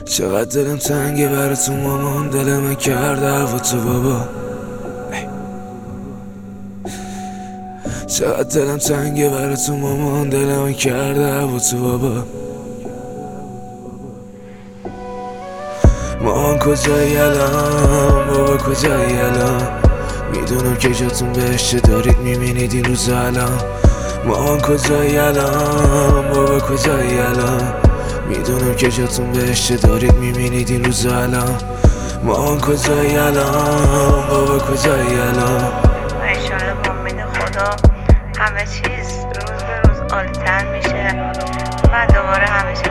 چقدر دلم تنگه برای تو مامان، دل من کرده هوا تو بابا. چقدر دلم تنگه برای تو مامان، دل من کرده هوا تو بابا. مامان کجایی الان، بابا کجایی الان؟ میدونم که جاتون بهشته دارید میبینید این روزا الان. مامان کجایی الان، بابا کجایی الان؟ میدونم که جاتون بهشته دارید میبینید این روزا الان. مامان کجایی الان، بابا کجایی الان؟ ایشالا با امید خدا همه چیز روز به روز عالی‌تر میشه و دوباره همه چیز